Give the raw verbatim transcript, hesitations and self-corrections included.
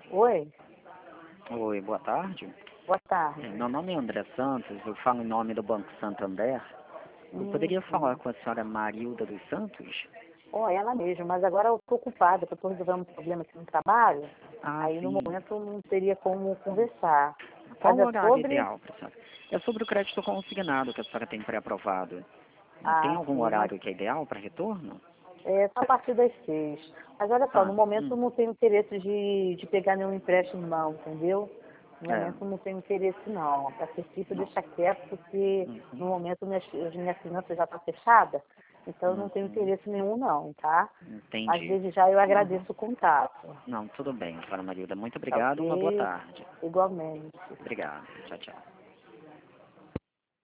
Oi, Oi, boa tarde. boa tarde. É, Meu nome é André Santos, eu falo em nome do Banco Santander. Eu Hum, poderia sim. falar com a senhora Marilda dos Santos? Ó, ela mesma, mas agora eu estou ocupada, porque eu estou resolvendo um problema aqui no trabalho, Ah, aí no sim. momento não teria como conversar. Qual Mas o é horário sobre... ideal para a senhora? É sobre o crédito consignado que a senhora tem pré-aprovado. Tem Ah, algum sim, mas horário que é ideal para retorno? é só a partir das seis. Mas olha só, no Ah, momento hum, eu não tenho interesse de, de pegar nenhum empréstimo não, entendeu? No é, momento eu não tenho interesse não. Para ser difícil, não. deixa quieto, porque Uhum, no momento minhas, as minhas finanças já estão fechadas, então eu não tenho uhum, interesse nenhum não, tá? Às entendi. vezes já eu Uhum. agradeço o contato. Não, tudo bem, senhora Marilda. Muito Tá obrigado, uma boa ok? tarde. Igualmente. Obrigado. Tchau, tchau.